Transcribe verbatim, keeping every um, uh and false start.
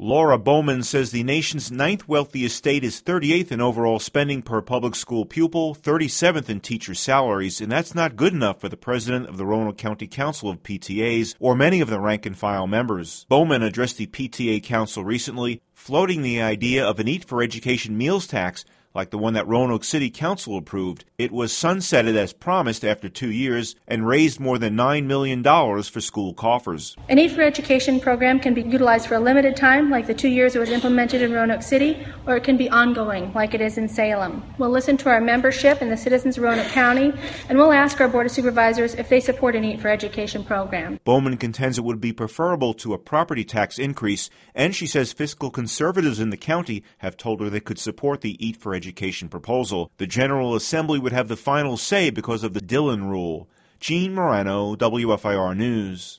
Laura Bowman says the nation's ninth wealthiest state is thirty-eighth in overall spending per public school pupil, thirty-seventh in teacher salaries, and that's not good enough for the president of the Roanoke County Council of P T As or many of the rank-and-file members. Bowman addressed the P T A Council recently, floating the idea of an Eat for Education meals tax like the one that Roanoke City Council approved. It was sunsetted as promised after two years and raised more than nine million dollars for school coffers. An Eat for Education program can be utilized for a limited time, like the two years it was implemented in Roanoke City, or it can be ongoing, like it is in Salem. We'll listen to our membership and the citizens of Roanoke County, and we'll ask our Board of Supervisors if they support an Eat for Education program. Bowman contends it would be preferable to a property tax increase, and she says fiscal conservatives in the county have told her they could support the Eat for Education Education proposal. The General Assembly would have the final say because of the Dillon rule. Gene Morano, W F I R News.